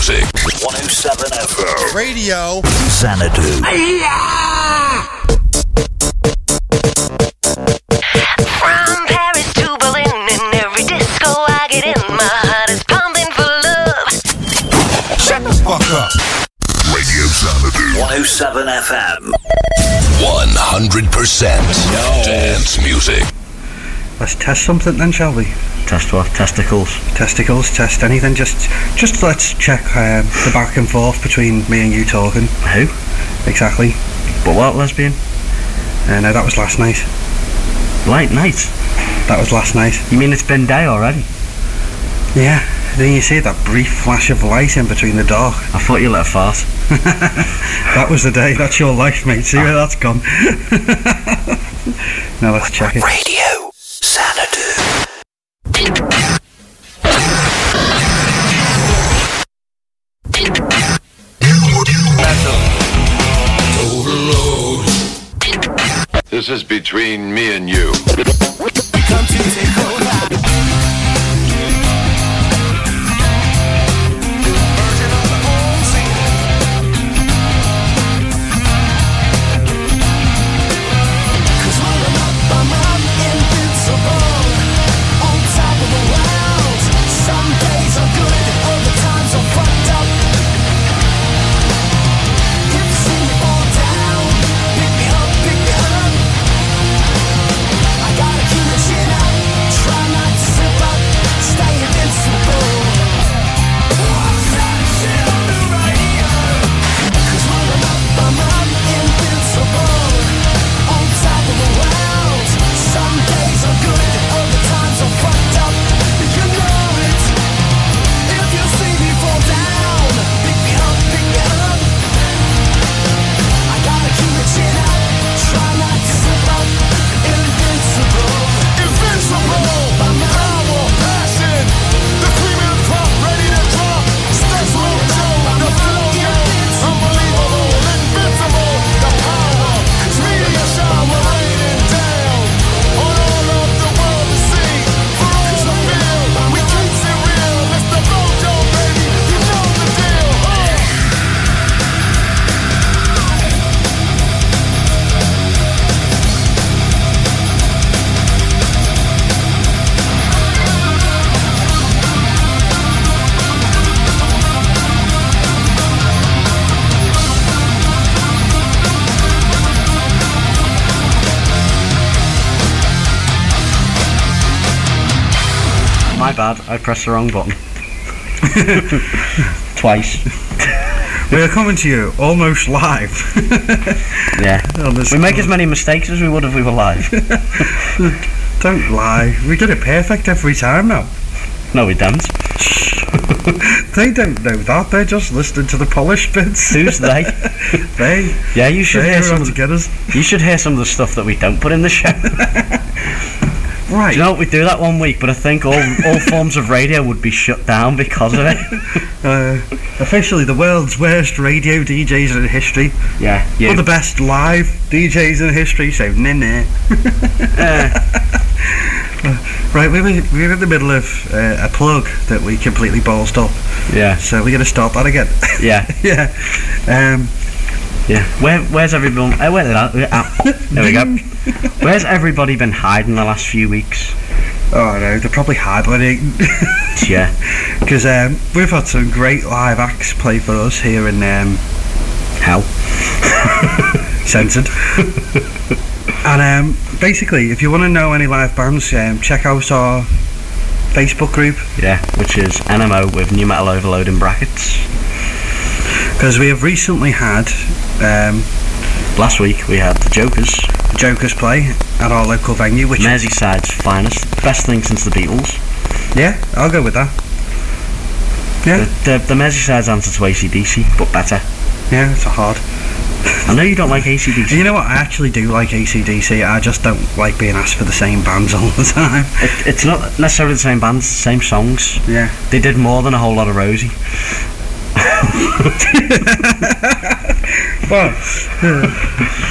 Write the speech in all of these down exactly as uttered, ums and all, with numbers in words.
music. one oh seven F M. Radio Xanadu. From Paris to Berlin, in every disco I get in, my heart is pumping for love. Shut the fuck up. Radio Xanadu. one oh seven F M. one hundred percent dance music. Let's test something then, shall we? Test what? Testicles? Testicles, test anything, just just let's check um, the back and forth between me and you talking. Who? Exactly. But what, lesbian? Uh, no, that was last night. Late night? That was last night. You mean it's been day already? Yeah, then you see that brief flash of light in between the dark. I thought you let a fart. That was the day, that's your life, mate. See where that's gone. Now let's check it. Radio Xanadu. Overload. This is between me and you. Come to take over. My bad, I pressed the wrong button. Twice. We're coming to you almost live. Yeah. We make as many mistakes as we would if we were live. Don't lie. We get it perfect every time now. No, we don't. They don't know that. They're just listening to the polished bits. Who's they? They. Yeah, you should They're hear some out of to the, get us. you should hear some of the stuff that we don't put in the show. Right. Do you know what, we do that one week, but I think all all forms of radio would be shut down because of it. Uh, officially the world's worst radio D Js in history. Yeah, you. Or the best live D Js in history, so nah nah. Uh, Right, we were, we were in the middle of uh, a plug that we completely ballsed up. yeah, So we're going to start that again. yeah, Yeah. Um, yeah. Where where's everyone? Uh, where did I, uh, there we go. Where's everybody been hiding the last few weeks? oh no, they're probably hibernating. Yeah. Because um, we've had some great live acts play for us here in um, Hell. Censored. And um, basically, if you want to know any live bands, um, check out our Facebook group. Yeah, which is N M O with New Metal Overload in brackets. Because we have recently had um, Last week we had the Jokers, Jokers play at our local venue, which Merseyside's finest, best thing since the Beatles. yeah, I'll go with that. Yeah, The, the, the Merseyside's answer to A C D C, but better. yeah, it's a hard. I know you don't like A C D And C. you know what? I actually do like A C D C. I just don't like being asked for the same bands all the time. It, it's not necessarily the same bands, the same songs. Yeah. They did more than a whole lot of Rosie. But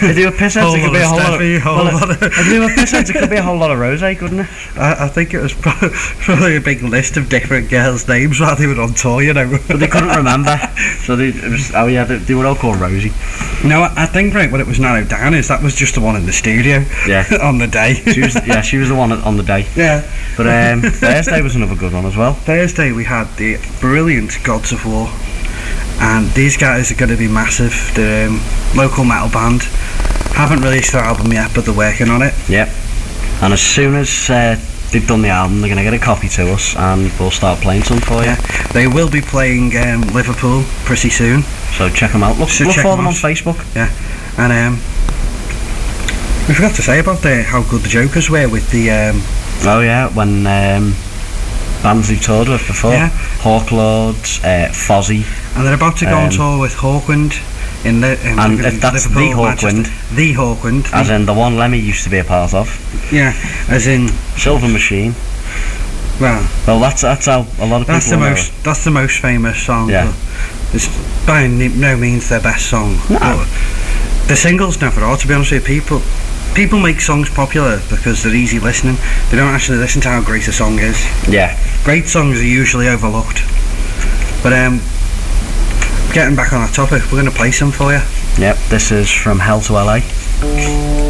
If they were pissheads, Whole it could lot be a of whole lot of. Steffi, whole Well, lot of- if they were pissheads, it could be a whole lot of rosé, couldn't it? I, I think it was pro- probably a big list of different girls' names while they were on tour, you know. But they couldn't remember. So they, it was, oh yeah, they, they were all called Rosie. No, I, I think right, what it was narrowed down is that was just the one in the studio. Yeah. On the day. She was, yeah, she was the one on the day. Yeah. But um, Thursday was another good one as well. Thursday we had the brilliant Gods of War, and these guys are going to be massive. The um, local metal band haven't released their album yet, but they're working on it. Yep. And as soon as uh, they've done the album, they're going to get a copy to us, and we'll start playing some for you. Yeah. They will be playing um, Liverpool pretty soon. So check them out. Look, So look check for them them on out. Facebook. Yeah, and um, we forgot to say about the how good the Jokers were with the um, Oh yeah, when um, bands we've toured with before, Yeah. Hawklords, uh, Fozzy, and they're about to go on Um, tour with Hawkwind in the um, And in if that's the Liverpool, Hawkwind, Manchester. the Hawkwind, as the- in the one Lemmy used to be a part of, yeah, as in Silver Machine. well, Well, that's that's how a lot of that's the people know most that's the most famous song. Yeah. but it's by ni- no means their best song. No. But the singles never are, to be honest with you. People people make songs popular because they're easy listening. They don't actually listen to how great a song is. it. Yeah. Great songs are usually overlooked. But um, getting back on that topic, we're going to play some for you. Yep. This is From Hell to L A.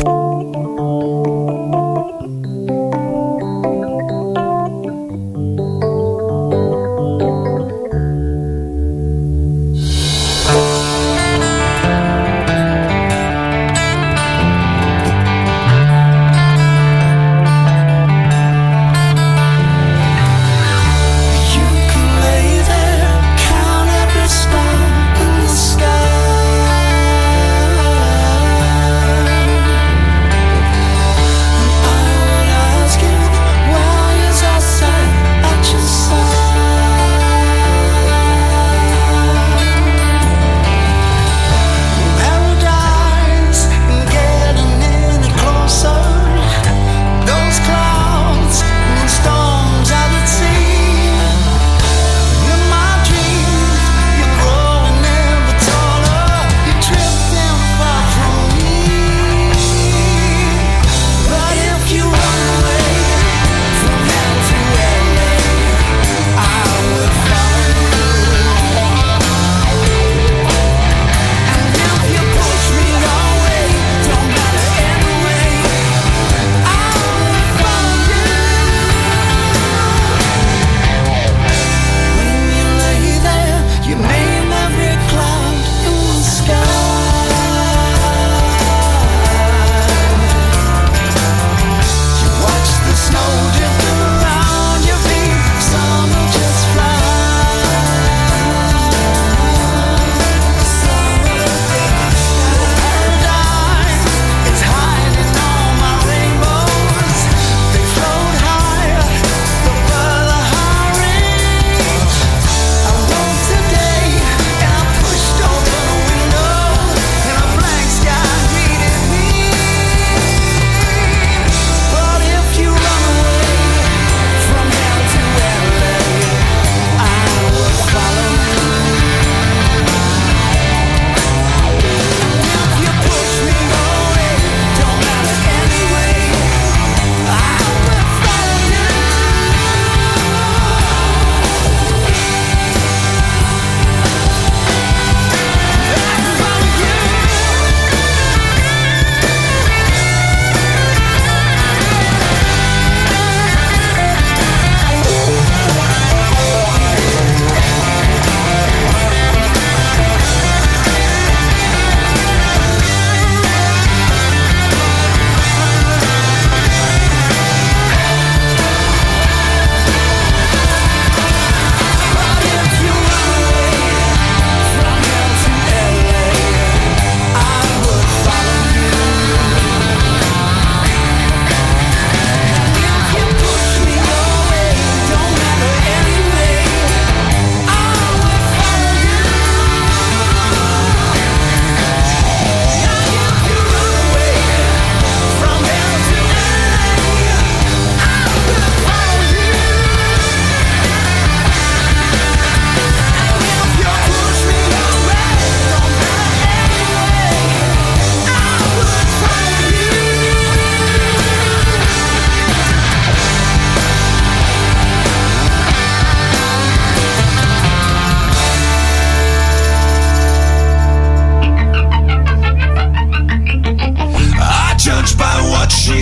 You can lay there, count every star in the sky.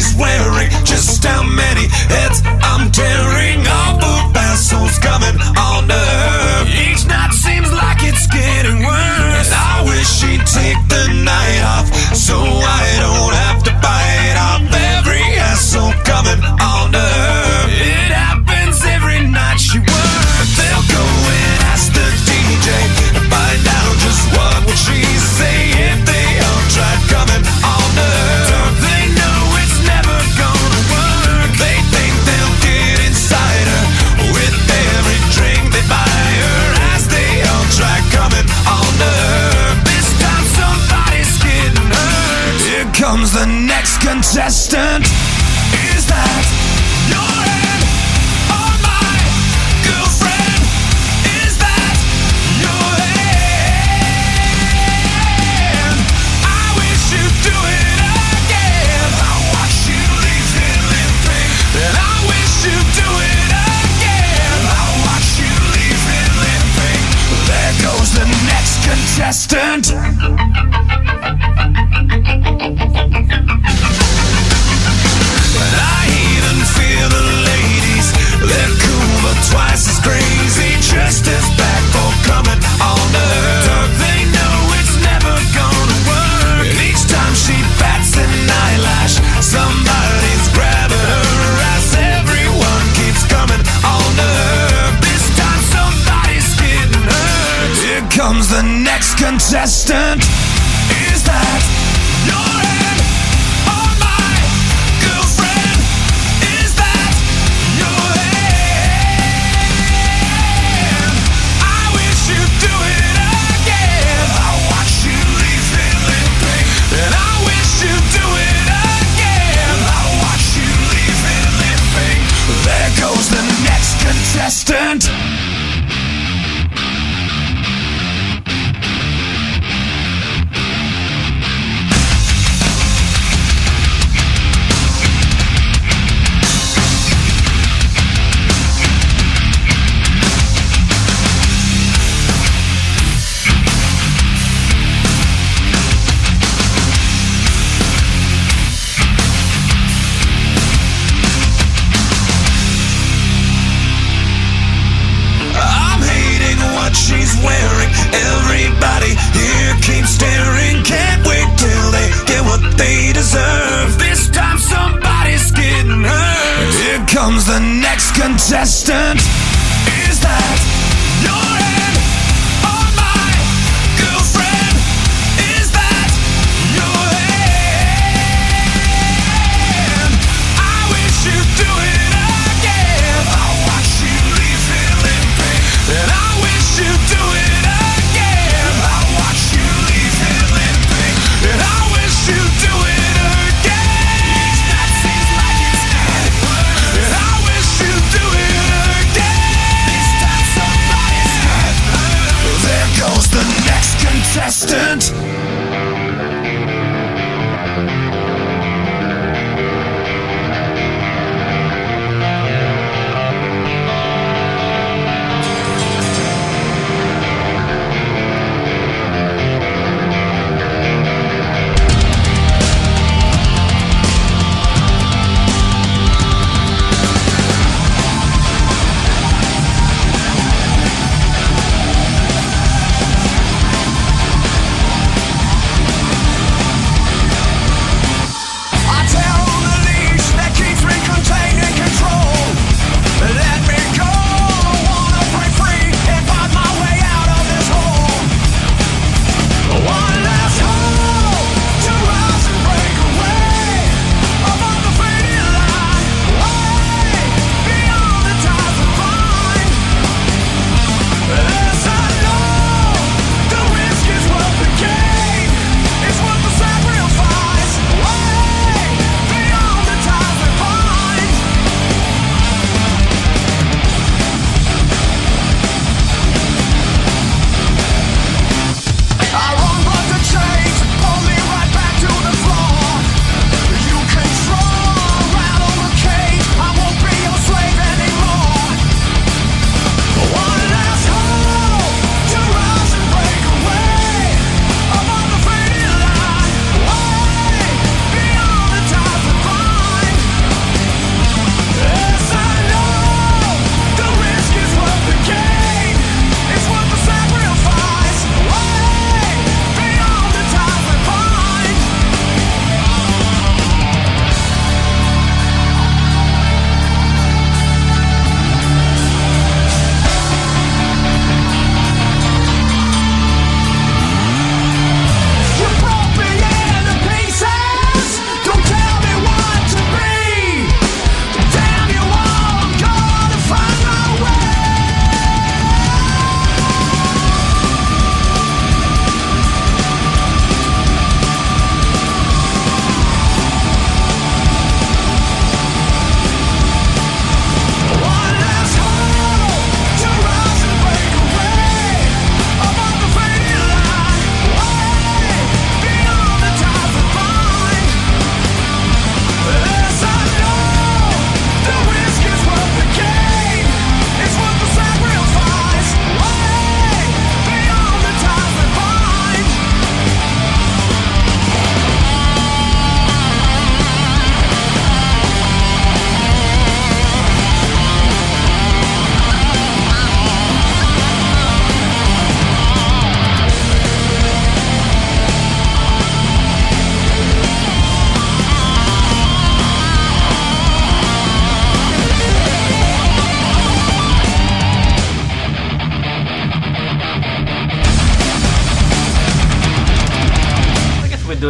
she's wearing, just how many heads I'm tearing off of assholes coming on to her. Each night seems like it's getting worse. And I wish she'd take the night off, so I don't have to bite off every asshole coming on to her. It happens every night she works. They'll go and ask the D J to find out just what would she say if they all tried coming on to her. They know it's never gonna work. They think they'll get inside her with every drink they buy her as they all try coming on to her. This time somebody's getting hurt. Here comes the next contestant. Is that your hand on my girlfriend? Is that your hand? I wish you'd do it again. I watch you leave him limping, and I wish you'd do it again. I watch you leave him limping. There goes the next contestant. I even feel the ladies, they're cool but twice as crazy, just as bad for coming on to her. They know it's never gonna work, and each time she bats an eyelash, somebody's grabbing her as everyone keeps coming on to her. This time somebody's getting hurt. Here comes the next contestant. Is that your hand on my girlfriend? Is that your hand? I wish you'd do it again. I watch you leave him limping, and I wish you'd do it again. I watch you leave him limping. There goes the next contestant. She's wearing, everybody here keeps staring. Can't wait till they get what they deserve. This time somebody's getting hurt. Here comes the next contestant. Is that your hand on my girlfriend? Is that your hand? I wish you'd do it again. I watch you leave him limping, and I wish you'd do it again. I watch you leave him limping, and I wish you'd do it again. Each night seems like it's getting worse, and I wish you'd do it again.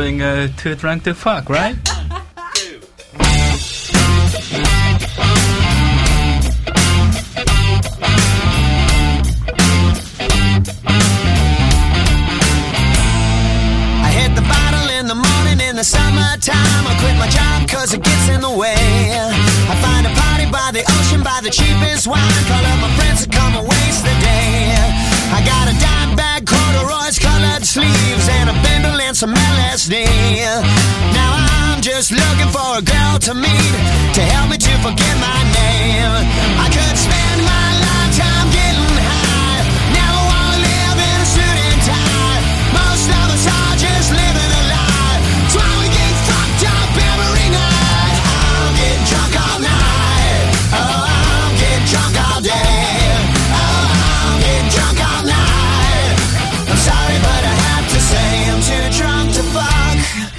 doing uh, Too Drunk to Fuck, right? In the summertime, I quit my job cause it gets in the way. I find a party by the ocean, buy the cheapest wine, call up my friends to come and waste the day. I got a dime bag, corduroys, colored sleeves, and a bindle and some L S D. Now I'm just looking for a girl to meet, to help me to forget my name. I could spend my lifetime getting high, never wanna live in a suit and tie. Most of us are just living a lie. That's why we get fucked up every night. I'm getting drunk all night. Oh, I'm getting drunk all day. Oh, I'm getting drunk all night. I'm sorry, but I have to say I'm too drunk to fuck.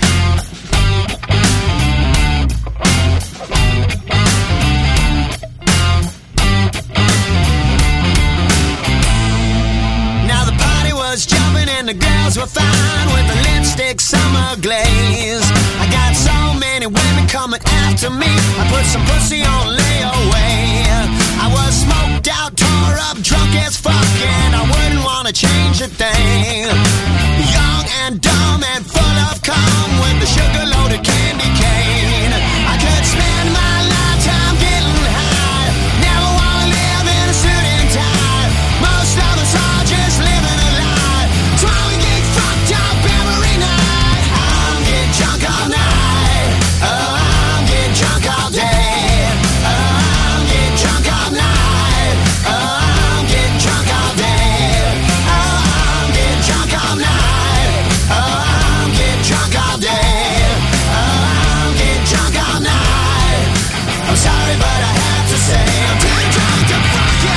Now the party was jumping and the girls were fine with the lipstick summer glaze. I got so many women coming after me. I put some pussy on layaway. I was smoked out, tore up, drunk as fuck, and I wouldn't wanna change a thing. Young and dumb and full of cum with the sugar-loaded candy cane. I could spend my lifetime getting high, never wanna live in a suit and tie. Most of us are just living a lie. That's why we get fucked up every night. I'm getting drunk all night. Oh, I'm getting drunk all day. Oh, I'm getting drunk all night. Oh, I'm getting drunk all day. Oh, I'm getting drunk all night. Oh, I'm getting drunk all day. Oh, I'm getting drunk all night. I'm sorry, but I have to say I'm too drunk to fuck you.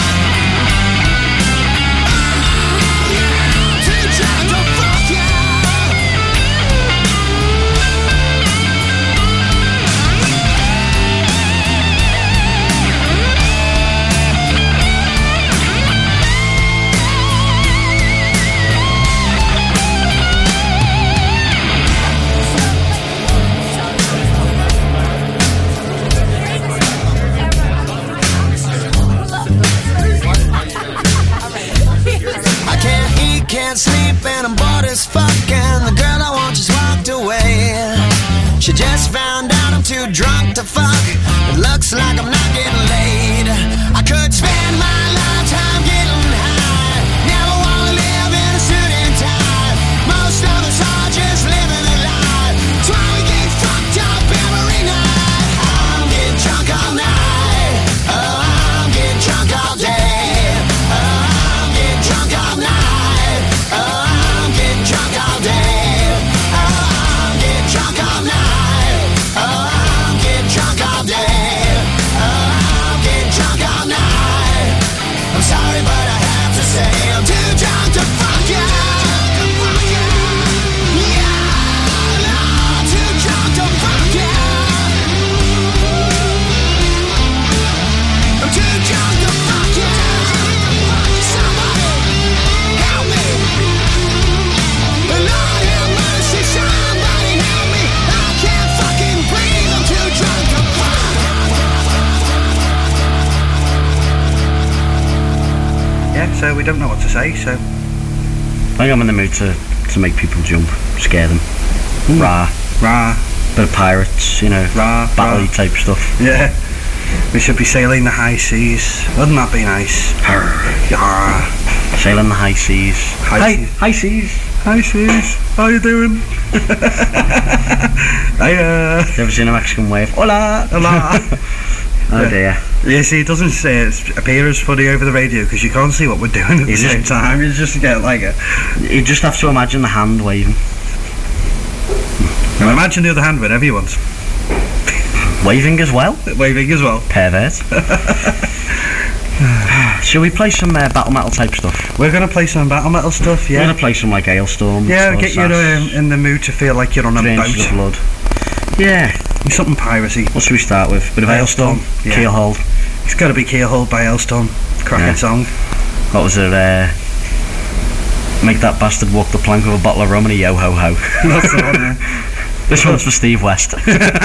Can't sleep and I'm bored as fuck, and the girl I want just walked away. She just found out I'm too drunk to fuck. It looks like I'm not getting laid. I could spend my lifetime getting high, never wanna live in a suit and tie. Most of us are just living a lie. That's why we get fucked up every night. I'm getting drunk all night. Oh, I'm getting drunk all day. Oh, I'm getting drunk all night. Oh, I'm getting drunk all day. Oh, I'm getting drunk all night. Oh, I'm getting drunk all day. Oh, I'm getting drunk all night. I'm sorry, but I have to say I'm too drunk to fuck you. Yeah, I'm too drunk to fuck you. I'm too drunk to fuck you. Somebody help me. Lord have mercy, somebody help me. I can't fucking breathe, I'm too drunk to fuck. Yeah, so we don't know what to say, so I think I'm in the mood to, to make people jump, scare them. Mm. Rah. Rah. Bit of pirates, you know, Rah, battle-y rah. type stuff. Yeah. We should be sailing the high seas. Wouldn't that be nice? Yarr. Sailing the high seas. High Hi, seas. high seas. Hi seas. How you doing? Hiya. You ever seen a Mexican wave? Hola. Hola. Oh dear. Yeah, see, it doesn't say it appear as funny over the radio because you can't see what we're doing at You the just- same time. You just get like a. You just have to imagine the hand waving. Now imagine the other hand whenever you want. Waving as well? Waving as well. Pervert. Shall we play some uh, battle metal type stuff? We're gonna play some battle metal stuff, We're yeah. gonna play some like Hailstorm. Yeah, Sword get you Sass, um, in the mood to feel like you're on a Three Inches of boat. Blood. Yeah. Something piracy. What should we start with? Bit of Hailstorm. Yeah. Keelhold. It's gotta be Keelhold by Hailstorm. Cracking Yeah. song. What was it? Uh, Make that bastard walk the plank with a bottle of rum and a yo-ho-ho. That's the one, yeah. This one's for Steve West.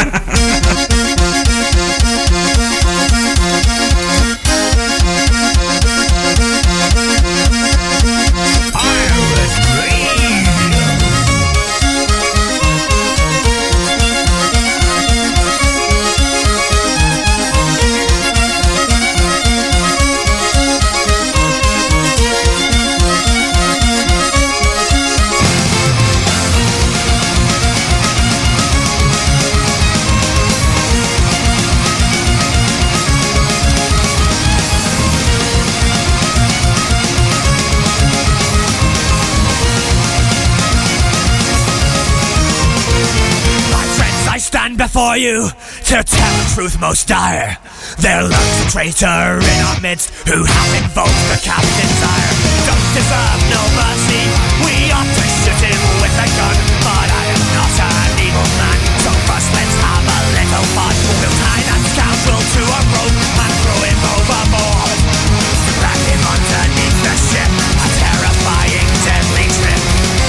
Before you to tell the truth most dire, there lurks a traitor in our midst who hath invoked the captain's ire. Don't deserve no mercy, we ought to shoot him with a gun, but I am not an evil man, so first let's have a little fun. We'll tie that scoundrel to a rope and throw him overboard, drag him underneath the ship, a terrifying deadly trip.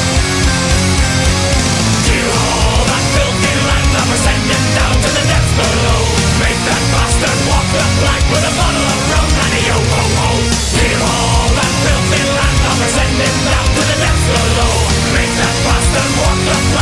Kill all that filthy landlubber, send him down to the depths below. Make that bastard walk the plank with a bottle of rum and a yo-ho-ho. Kill all that filthy landlubber, send him down to the depths below. Make that bastard walk the plank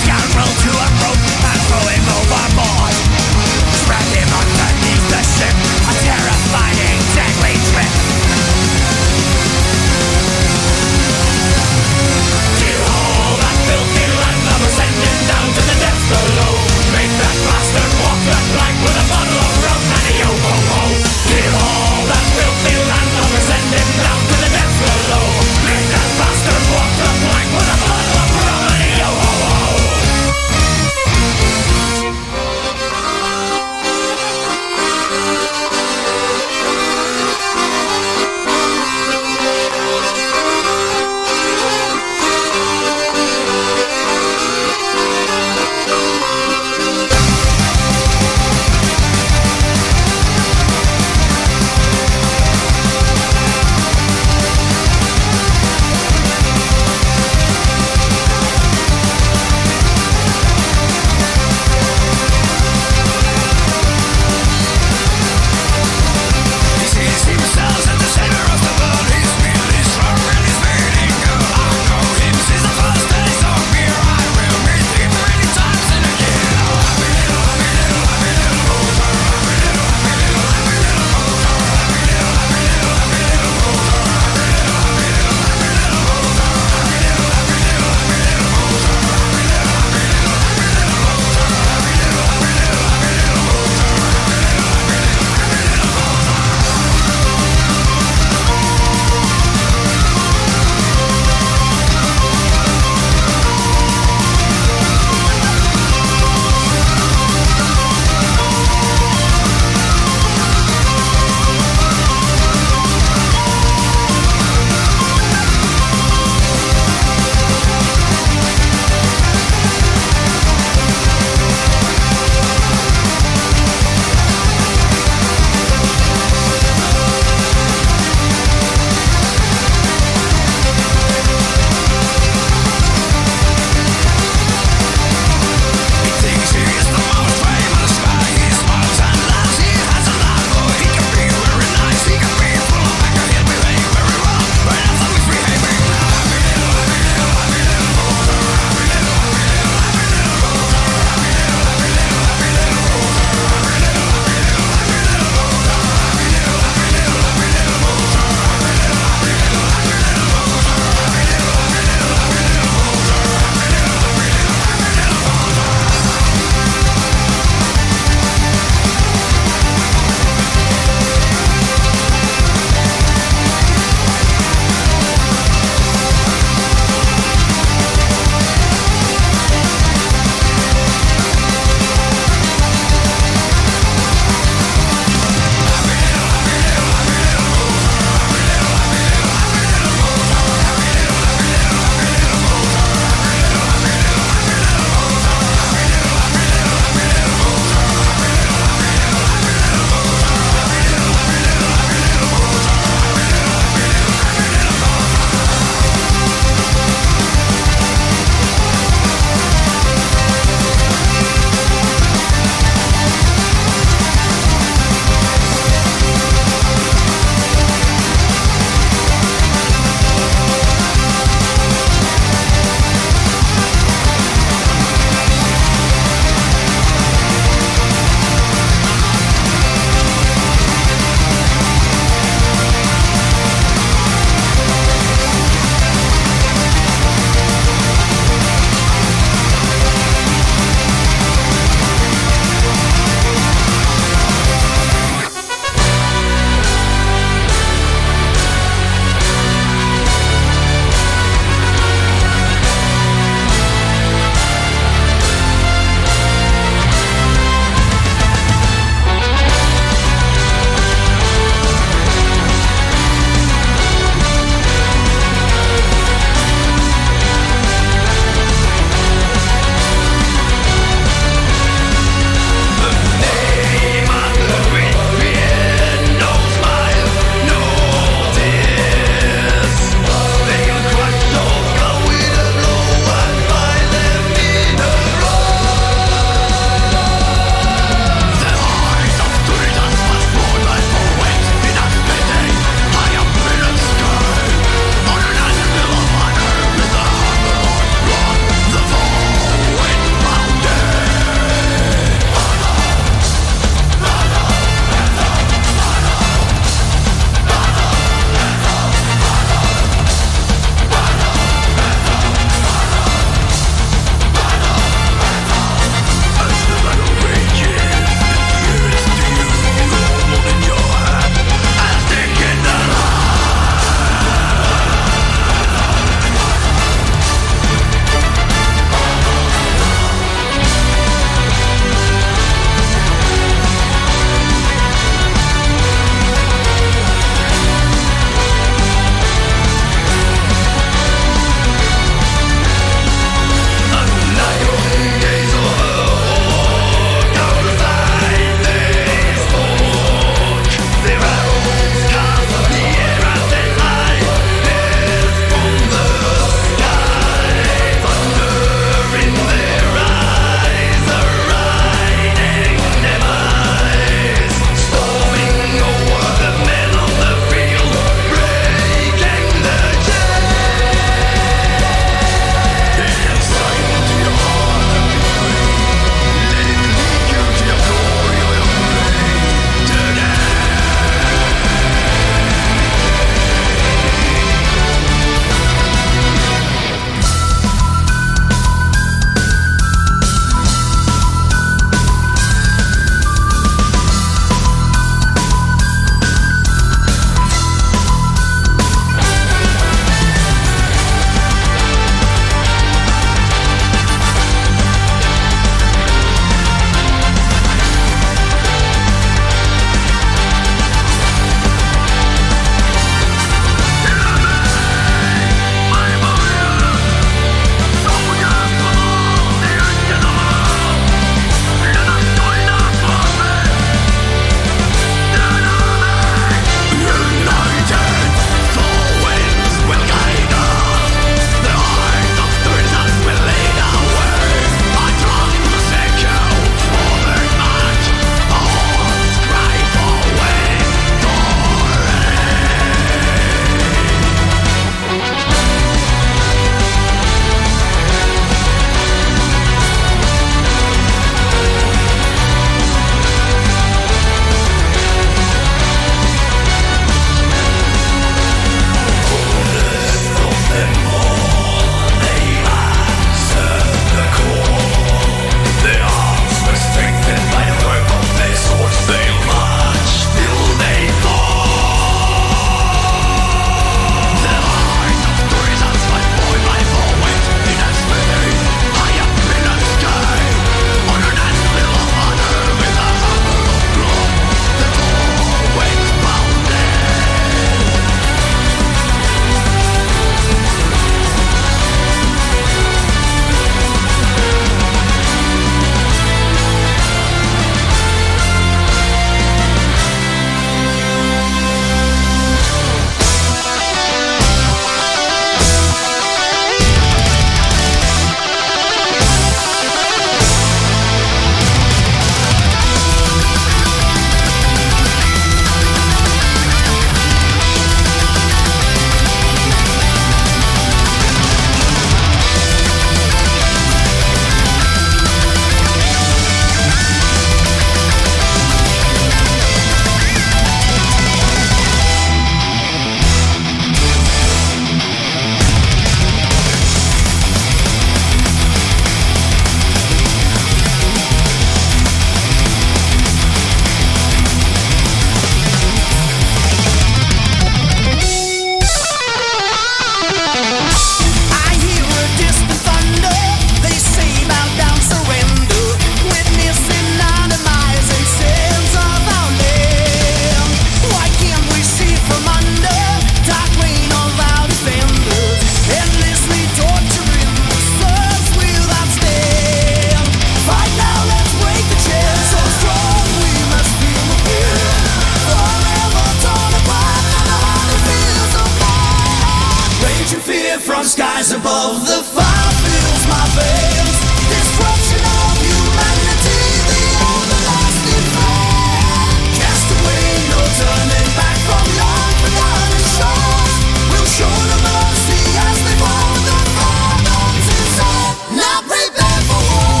fear from skies above. The fire fills my veins. Destruction of humanity, the everlasting flame. Cast away, no turning back from long forgotten shores. We'll show them mercy as they fall. The fire burns inside. Now prepare for war.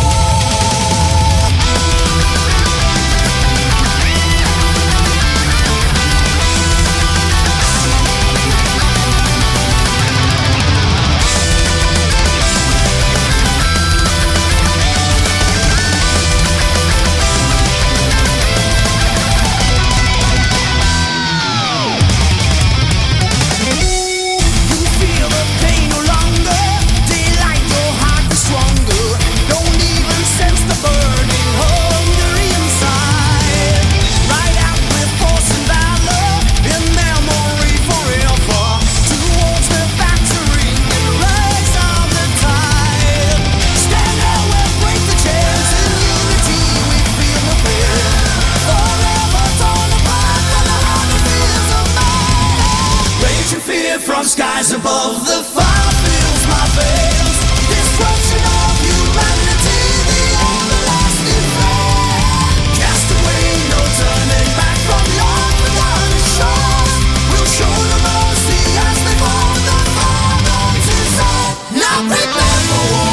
From skies above, the fire fills my veins. Destruction of humanity, the everlasting flame. Cast away, no turning back from long forgotten shores. We'll show them mercy as they fall. The fire burns inside. Now prepare for war.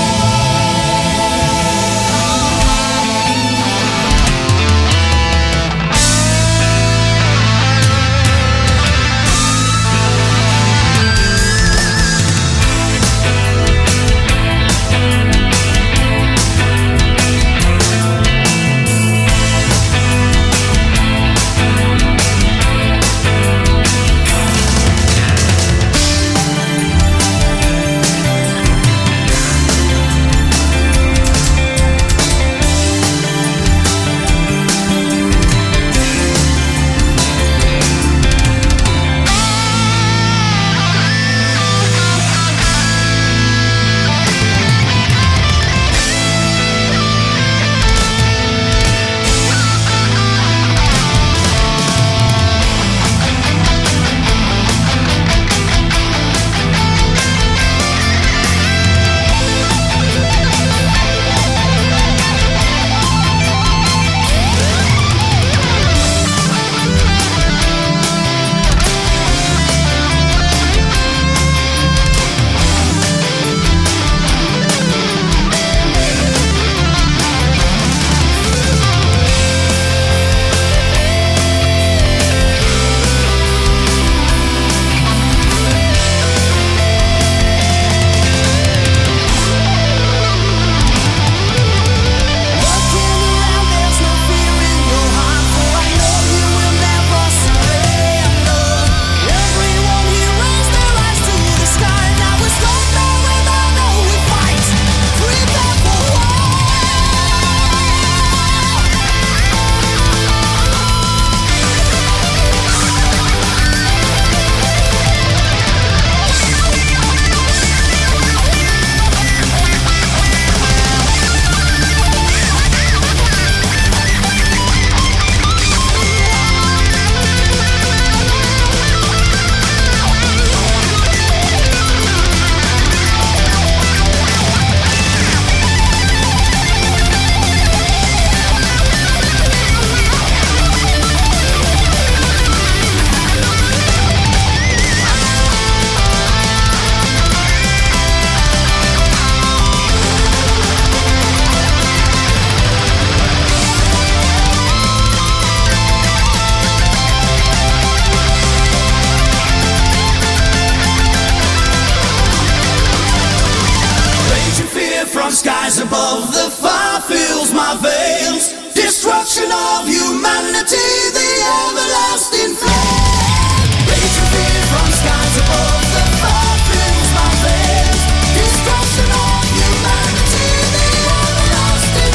Skies above, the fire fills my veins. Destruction of humanity, the everlasting flame. Raging fear from skies above, the fire fills my veins. Destruction of humanity, the everlasting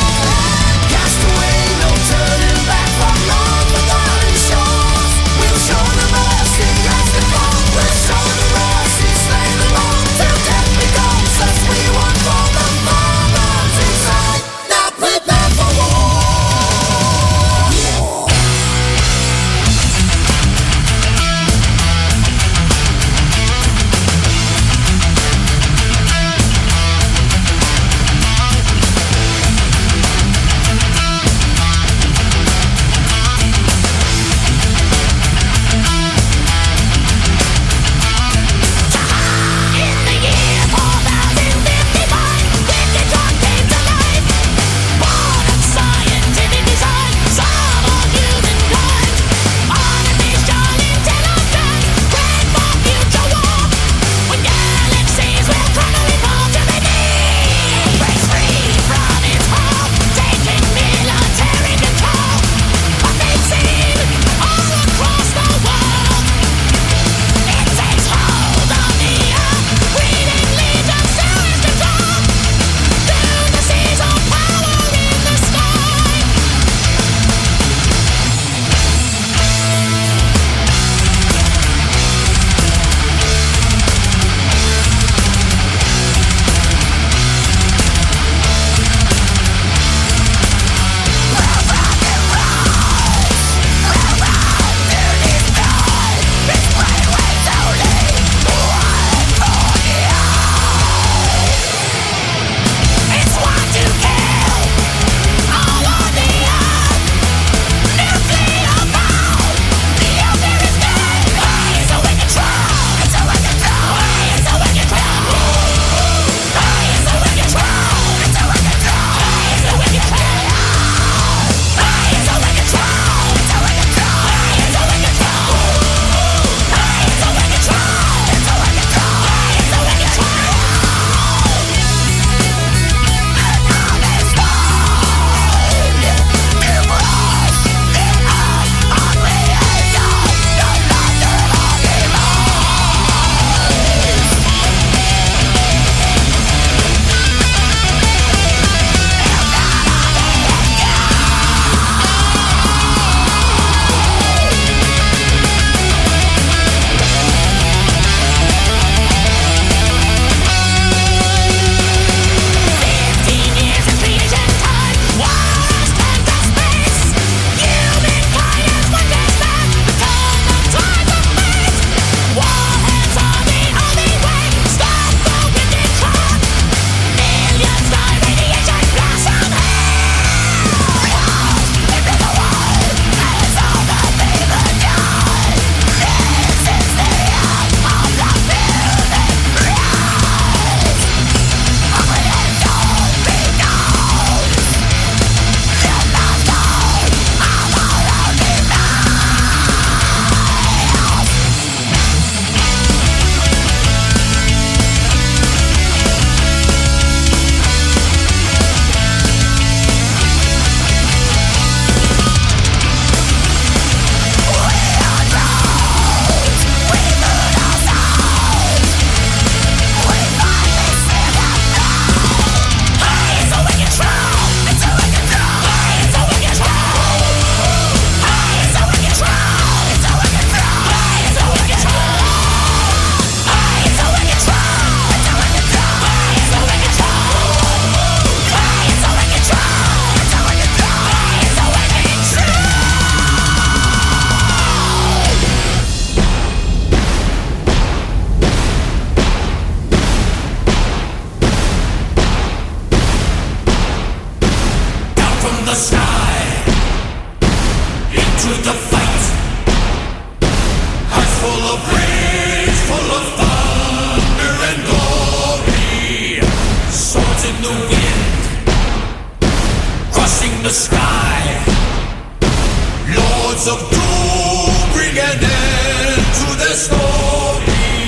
flame. Cast away, no turning back from long forgotten shores. We'll show them mercy as they fall. We'll show them mercy, slay them all till death becomes us. We want for the fire burns inside. the sky. Lords of doom bring an end to their story.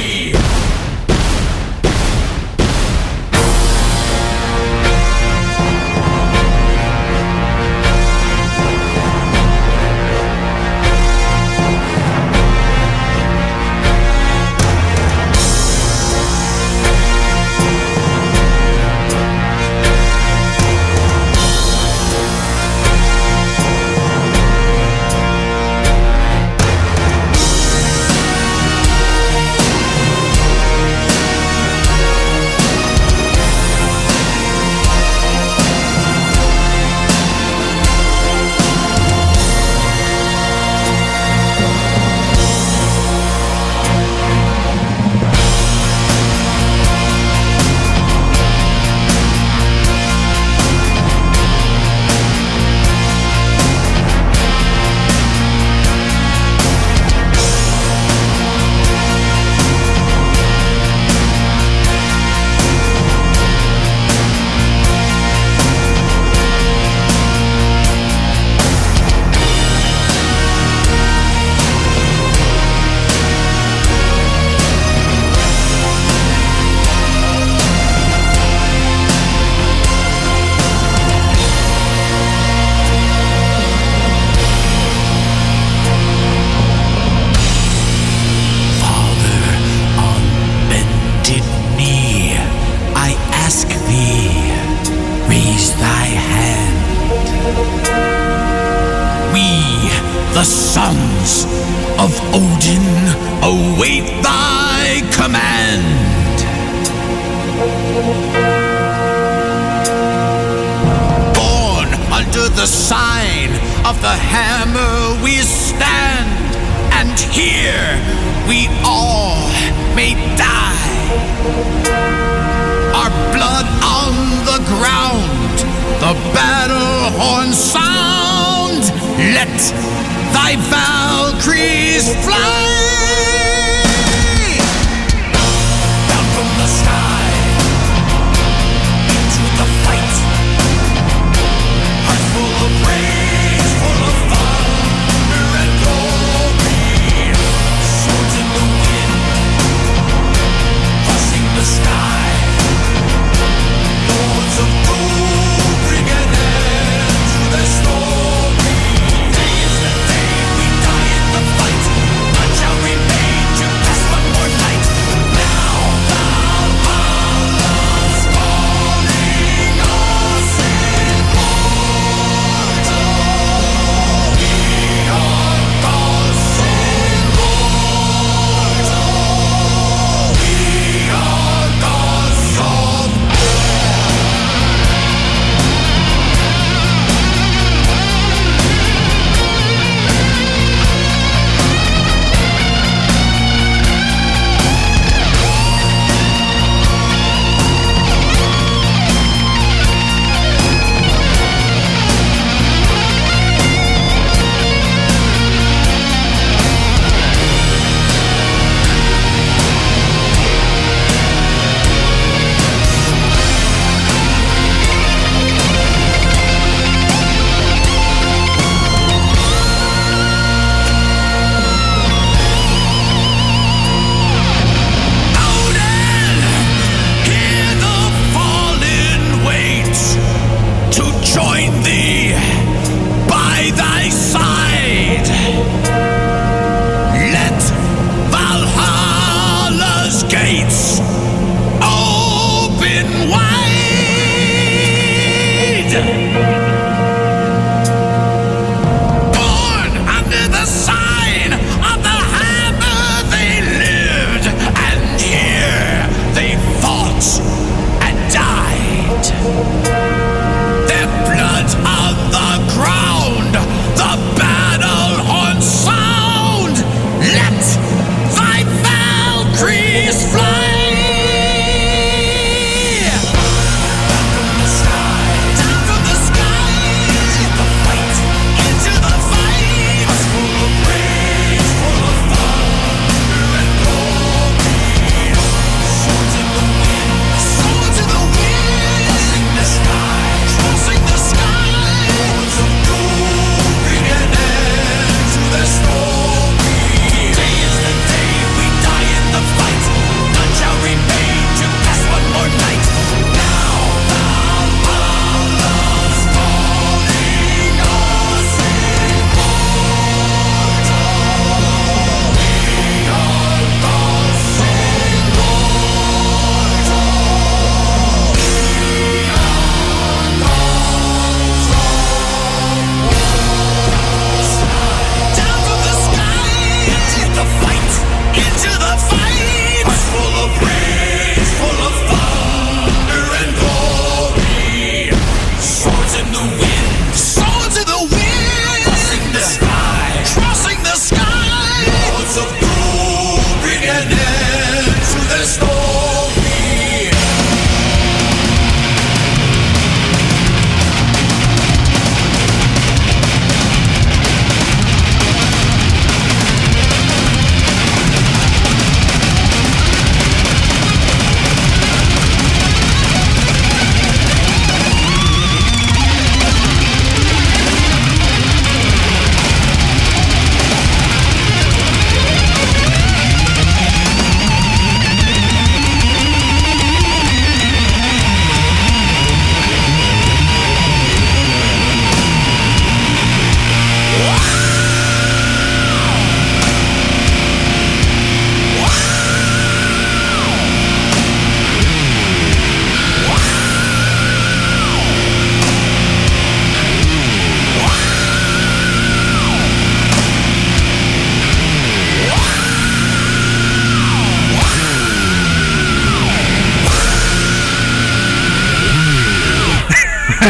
The sons of Odin await thy command. Born under the sign of the hammer we stand, and here we all may die. Our blood on the ground, the battle horn sound. Let thy Valkyries fly down from the sky into the fight. Hearts full of rage, full of thunder and glory. Swords in the wind, crushing the sky. Lords of doom bring an end to their story. Day is the day we die in the fight, but shall remain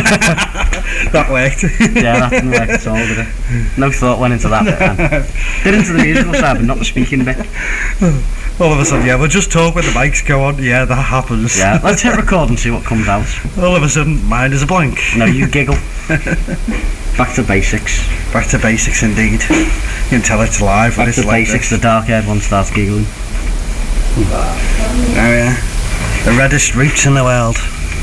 That worked. Yeah, that didn't work at all, did it? No thought went into that bit then. Did into the musical side, but not the speaking bit. All of a sudden, yeah, we'll just talk when the mics go on. Yeah, that happens. Yeah, let's hit record and see what comes out. All of a sudden, mine is a blank. No, you giggle. Back to basics. Back to basics, indeed. You can tell it's live. Back to like basics, this. the dark-haired one starts giggling. Oh, yeah. The reddest roots in the world.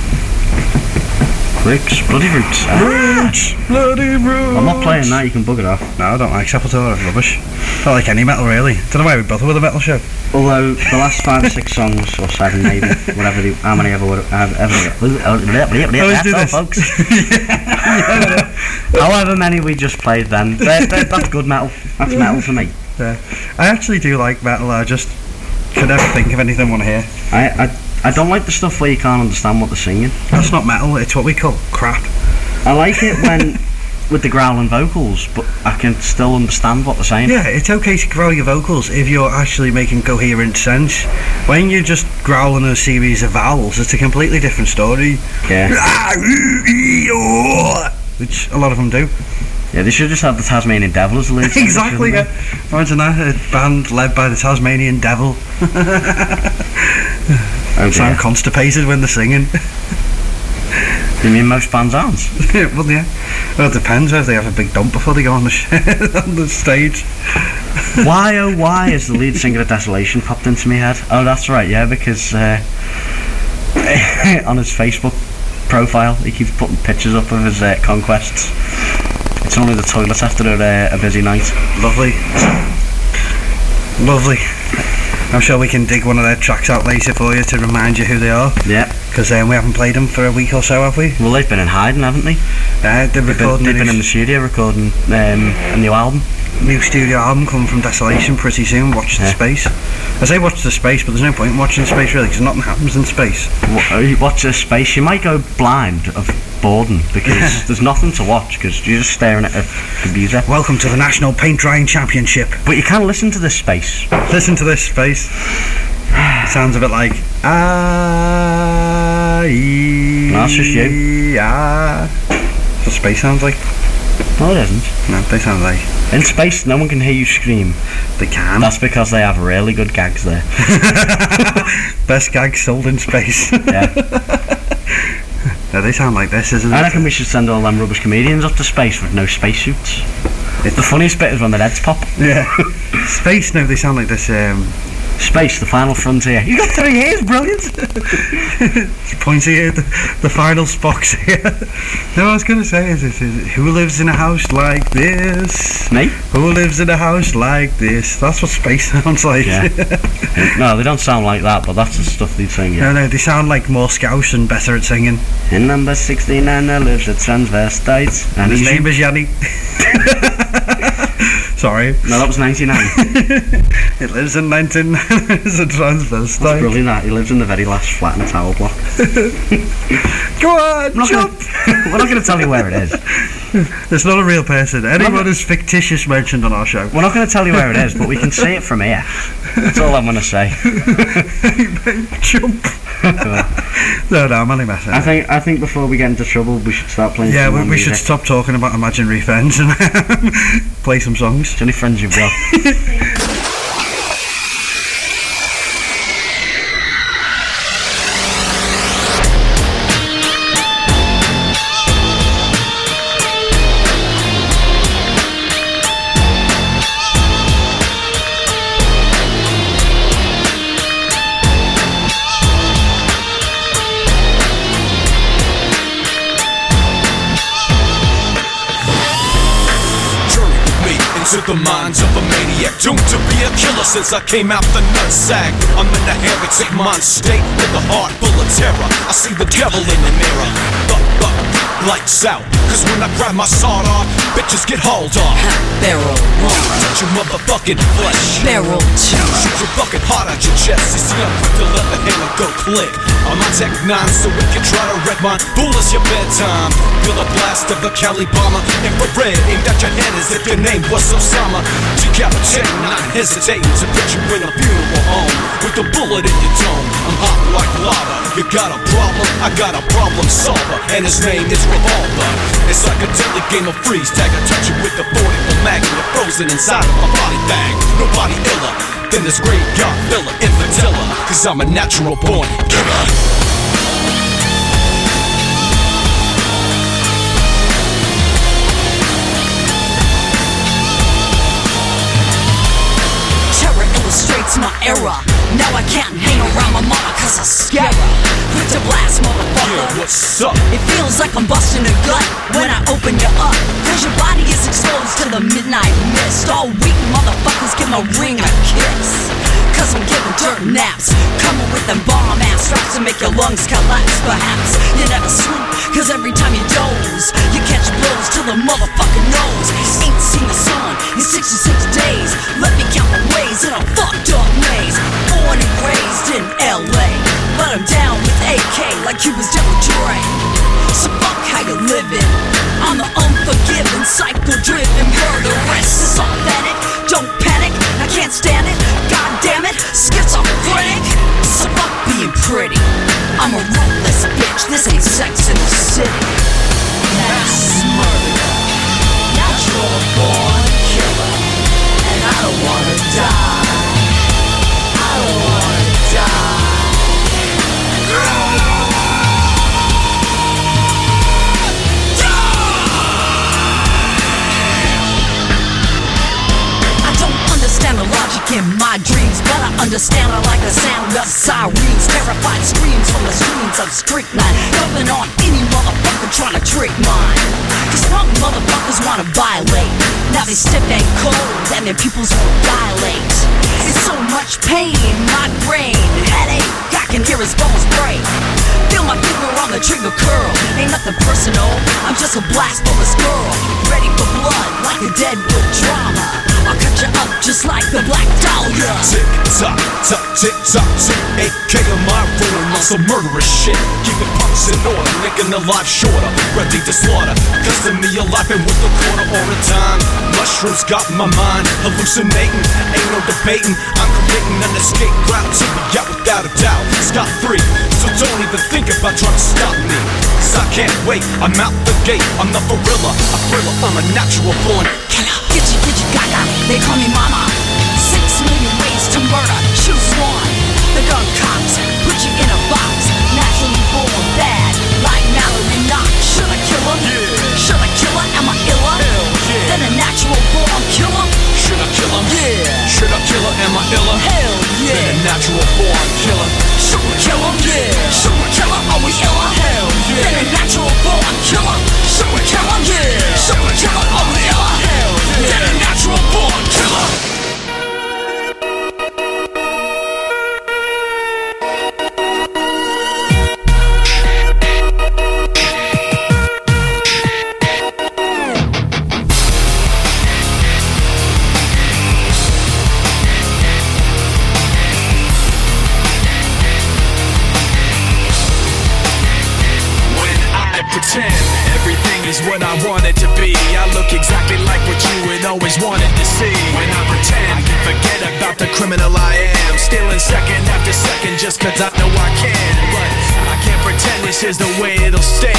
Roots, bloody roots. Roots, bloody roots. I'm not playing that, you can bug it off. No, I don't like Sepultura, it's rubbish. Don't like any metal, really. Don't know why we bother with a metal show. Although, the last five or six songs, or seven maybe, whatever, the, how many ever would have ever... Always do this. Folks. However many we just played then, they're, they're, that's good metal. That's metal for me. Yeah. I actually do like metal, I just could never think of anything I want to hear. I, I I don't like the stuff where you can't understand what they're singing. That's not metal, it's what we call crap. I like it when, with the growling vocals, but I can still understand what they're saying. Yeah, it's okay to growl your vocals if you're actually making coherent sense. When you're just growling a series of vowels, it's a completely different story. Yeah. Which a lot of them do. Yeah, they should just have the Tasmanian Devil as the lead singer. Exactly, yeah. Imagine that, a band led by the Tasmanian Devil. Oh, sound constipated when they're singing. You mean most bands aren't? Well, yeah. Well, it depends whether they have a big dump before they go on the sh- on the stage. Why, oh why is the lead singer of Desolation popped into my head? Oh, that's right, yeah, because uh, on his Facebook profile he keeps putting pictures up of his uh, conquests. It's only the toilet after a, uh, a busy night. Lovely. Lovely. I'm sure we can dig one of their tracks out later for you to remind you who they are. Yeah. Because um, we haven't played them for a week or so, have we? Well, they've been in hiding, haven't they? Yeah, they're they've recording. Been, they've been in the studio recording um, a new album. New studio album coming from Desolation pretty soon. Watch the Yeah. space. I say watch the space, but there's no point in watching the space really, because nothing happens in space. W- watch this space. You might go blind of boredom because there's nothing to watch because you're just staring at a computer. Welcome to the National Paint Drying Championship. But you can listen to this space. Listen to this space. It sounds a bit like ah. No, that's just you. Ah. That's what space sounds like. No, it isn't. No, they sound like. In space, no one can hear you scream. They can. That's because they have really good gags there. Best gags sold in space. Yeah. No, they sound like this, isn't it? I reckon we should send all them rubbish comedians up to space with no spacesuits. The funniest bit is when their heads pop. Yeah. Space, no, they sound like this. Um, Space, the final frontier. You got three years, brilliant. Pointy here, the, the final Spock's here. No, what I was going to say is, is, is, who lives in a house like this? Me? Who lives in a house like this? That's what space sounds like. Yeah. No, they don't sound like that, but that's the stuff they'd sing. Yeah. No, no, they sound like more Scouse and better at singing. In number sixty-nine there lives a transvestite. And his name is Yanni. Sorry. No, that was ninety-nine. It lives in nineteen. It's a transvestite. That's brilliant, that. He lives in the very last flat in the tower block. Go on, We're not jump! Gonna, we're not going to tell you where it is. It's not a real person. Anyone who's fictitious mentioned on our show. We're not going to tell you where it is, but we can see it from here. That's all I'm going to say. Jump! No, no, I'm only messing. I think I think before we get into trouble, we should start playing. Yeah, some we, more we should music. stop talking about imaginary friends and play some songs. It's only friends you've got. Into the minds of a maniac, doomed to be a killer since I came out the nutsack. I'm in a heretic mind state with a heart full of terror. I see the devil in the mirror. Thuck, thuck, lights out. Cause when I grab my sword off, bitches get hauled off. Barrel one. Touch your motherfucking flesh. Barrel two. Shoot your fucking heart out your chest. You see I'm quick to let the hammer go click. I'm on Tech nine, so if you try to wreck mine, fool is your bedtime. Feel a blast of the Cali bomber. Infrared aimed at your head as if your name was Osama. Decapitating, not hesitating to put you in a funeral home with a bullet in your dome. I'm hot like lava. You got a problem, I got a problem solver, and his name is Revolver. It's like a deadly game of freeze tag. I touch you with the forty-four mag and you're frozen inside of my body bag. Nobody iller than this graveyard filler, infantilla, cause I'm a natural born killer. Illustrates my era. Now I can't hang around my mama cause I scare her. Quick to blast, motherfucker. Yeah, what's up? It feels like I'm busting a gut when I open you up, cause your body is exposed to the midnight mist. All weak motherfuckers give my ring a kiss, cause I'm giving dirt naps, coming with them bomb ass straps to make your lungs collapse. Perhaps you never sleep, cause every time you doze, you catch blows till the motherfucker knows. Ain't seen the sun in sixty-six days. Let me count the ways in a fucked up maze. Born and raised in L A, but I'm down with A K like you was Double Dre. So fuck how you living. I'm the unforgiving, psycho-driven murderess. It's authentic, don't panic, I can't stand it. God damn it, schizophrenic. So fuck being pretty, I'm a ruthless bitch. This ain't Sex in the City. Mass murder, natural born killer, and I don't wanna die. I don't wanna die. Understand the logic in my dreams, but I understand I like the sound of sirens. Terrified screams from the streams of strychnine, dumping on any motherfucker trying to trick mine. Cause some motherfuckers wanna violate. Now they stiff and cold and their pupils won't dilate. It's so much pain, my brain, headache, I can hear his bones break. Feel my finger on the trigger curl. Ain't nothing personal, I'm just a blast from a squirrel. Ready for blood like a Deadwood drama. I'll cut you up just like the Black Dahlia. Tick tock, tock, tick tock, tick. A K of my ruin on some murderous shit. Keeping punks in order, making the life shorter. Ready to slaughter, custom me alive and with the quarter all the time. Mushrooms got my mind hallucinating. Ain't no debating, I'm creating an escape route to be out without a doubt. Scot free, so don't even think about trying to stop me. Cause I can't wait, I'm out the gate. I'm the gorilla, a thriller, I'm a natural born killer. Get you, get you, gaga, they call me mama. Six million ways to murder, choose one. The gun cops put you in a box. Naturally born bad, like Mallory Knox. Should I kill him? Yeah. Should I kill her? Am I iller? Hell yeah. Then a natural born killer? Should I kill him? Yeah. Should I kill her? Am I iller? Hell yeah. Then a natural born killer. Should we kill him? Yeah. Should we kill her? Are we iller? Hell yeah. Then a natural born killer. Should we kill him? Yeah. Should we kill her? Are we iller? Hell yeah. Then a natural born killer. Is what I wanted to be. I look exactly like what you had always wanted to see. When I pretend, I can forget about the criminal I am. Stealing second after second just cause I know I can. But I can't pretend this is the way it'll stay.